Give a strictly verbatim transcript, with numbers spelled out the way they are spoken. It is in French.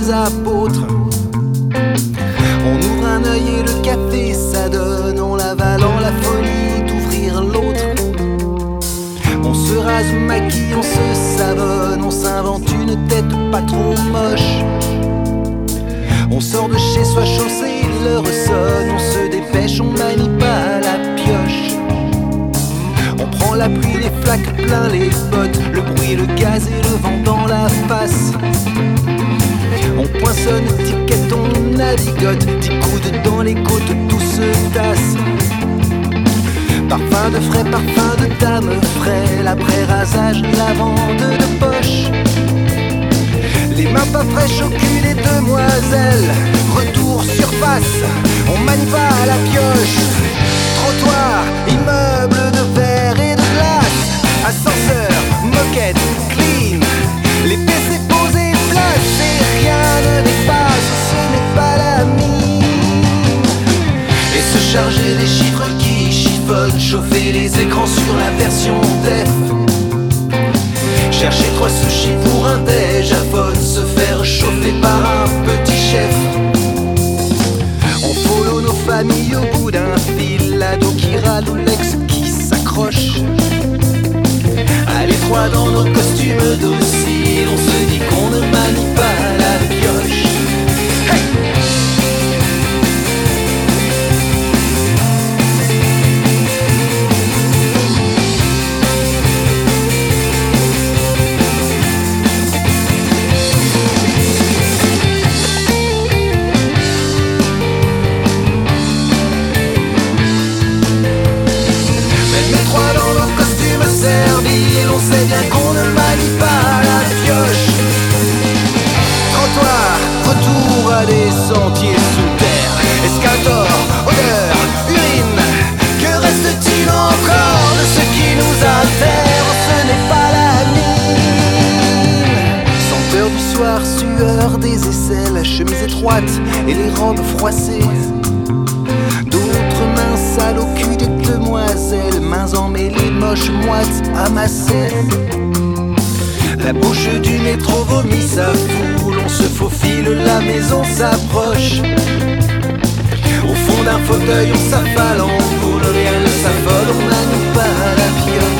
les apôtres. On ouvre un œil et le café s'adonne, on l'avalant la folie d'ouvrir l'autre. On se rase, maquille, on se savonne, on s'invente une tête pas trop moche. On sort de chez soi chaussé, l'heure sonne, on se dépêche, on manie pas la pioche. On prend la pluie, les flaques plein les bottes, le bruit, le gaz et le vent dans la face. On poinçonne, tiquette, on navigote, dix coudes dans les côtes, tout se tasse. Parfum de frais, parfum de dame frais, l'après-rasage, la vente de poche. Les mains pas fraîches au cul des demoiselles, retour surface, on manie pas à la pioche. Trottoir, immeuble de verre et de glace, ascenseur, moquette, clean, les P C posés, placés, rien ne dépasse, ce n'est pas la mine. Et se charger des chiffres qui chiffonnent, chauffer les écrans sur la version def. Chercher trois sushis pour un déj à faune, se faire chauffer par un petit chef. On follow nos familles au bout d'un fil, l'ado qui râle ou l'ex qui s'accroche. À l'étroit dans nos costumes dociles, on se dit qu'on ne manie pas la pioche. Hey! On sait bien qu'on ne manie pas la pioche. Trottoir, retour à des sentiers sous terre. Escalator, odeur, urine. Que reste-t-il encore de ce qui nous altère? Ce n'est pas la mine. Senteur du soir, sueur des aisselles, chemise étroite et les robes froissées. D'autres mains sales au cul des demoiselles, mains emmêlées, moches, moites, amassées. La bouche du métro vomit sa foule, on se faufile, la maison s'approche. Au fond d'un fauteuil, on s'affale en foule, rien ne s'affole, on manie pas la pioche.